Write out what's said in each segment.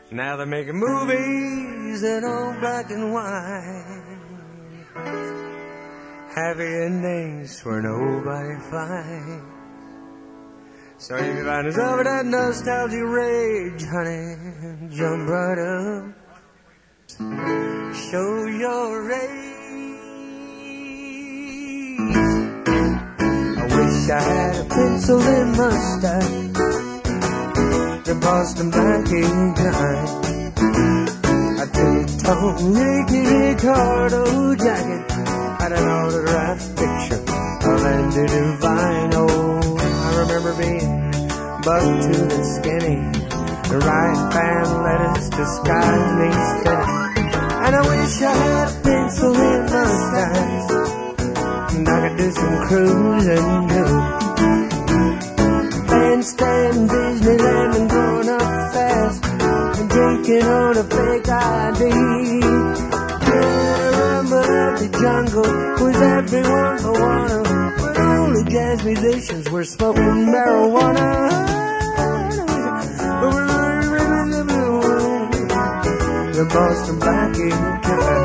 Now they're making movies that are black and white, happy endings where nobody fights. So if you find yourself in that nostalgia rage, honey, jump right up, show your rage. I wish I had a pencil and mustache, the Boston Blackie kind. A two-tone Ricky Ricardo jacket had an autographed picture of Andy Devine. Oh, I remember being buck-toothed and skinny, the right band lettuce disguised me steady. And I wish I had a pencil and mustache, and I could do some cruising too. Bandstand Disneyland and growing up fast, and drinking on a fake ID. Rumble of the jungle with everyone for one, but only jazz musicians were smoking marijuana. The Boston Blackie kind.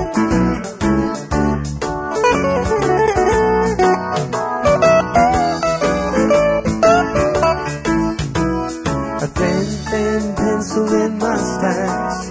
A thin pencil in mustache,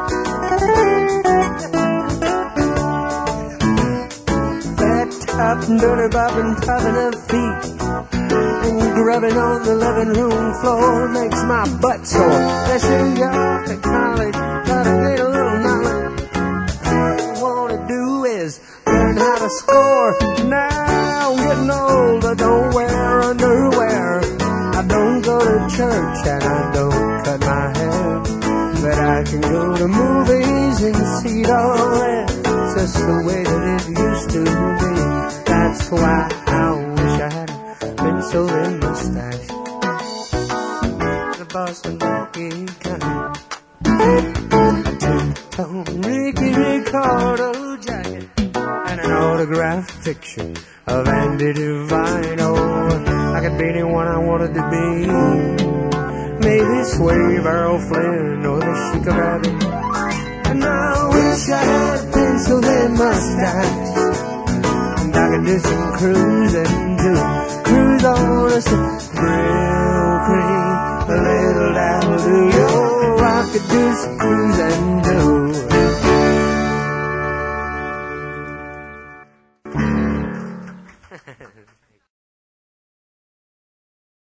fat top and dirty bobbing, popping up feet, and grubbing on the living room floor makes my butt sore. They send you off to college, gotta get a little knowledge. All you wanna do is learn how to score. Now I'm getting old, I don't wear underwear, I don't go to church and I don't cut my hair, but I can go to movies and see it all there, just the way that it used to be. That's why I wish I had a pencil and mustache, the Boston Blackie kind. A two-tone Ricky Ricardo jacket and an autographed picture of Andy Devine. Oh, I could be anyone I wanted to be, maybe Sway, Errol Flynn, or the Chic of Abbey. And I wish I had a pencil and mustache, and I could do some cruising too. Cruise on us, grill cream, a little dabble do. Oh, I could do some cruising